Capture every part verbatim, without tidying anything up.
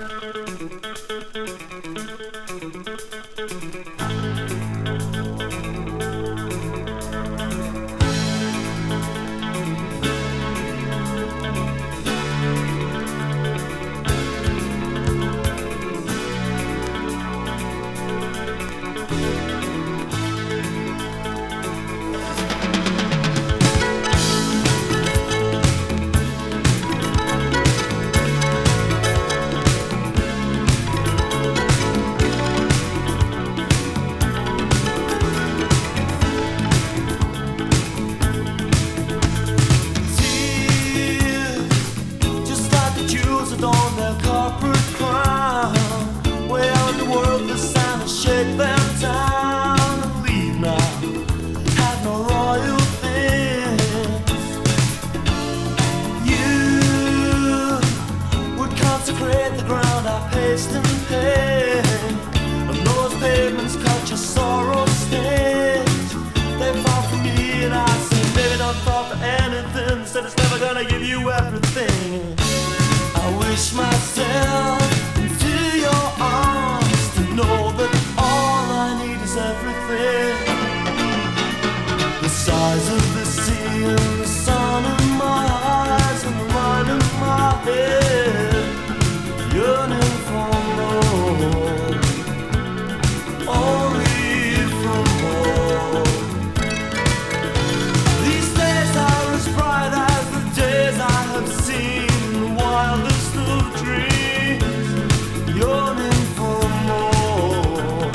On their corporate crown, way out in the world, the sound and shake them down and leave now. Have no royal things. You would consecrate the ground I paced and paid, and those pavements caught your sorrow stage. They fall for me and I say, baby, don't fall for anything. Said it's never gonna give you everything. I wish myself into your arms to know that all I need is everything. The size of the sea and the sun in my eyes and the mind in my head, yearning for more, only for more. These days are as bright as the days I have seen. Wildest of dreams, yearning for more,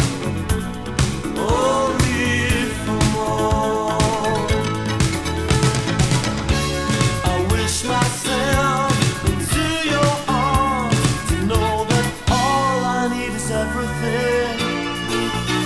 only for more. I wish myself into your arms to know that all I need is everything.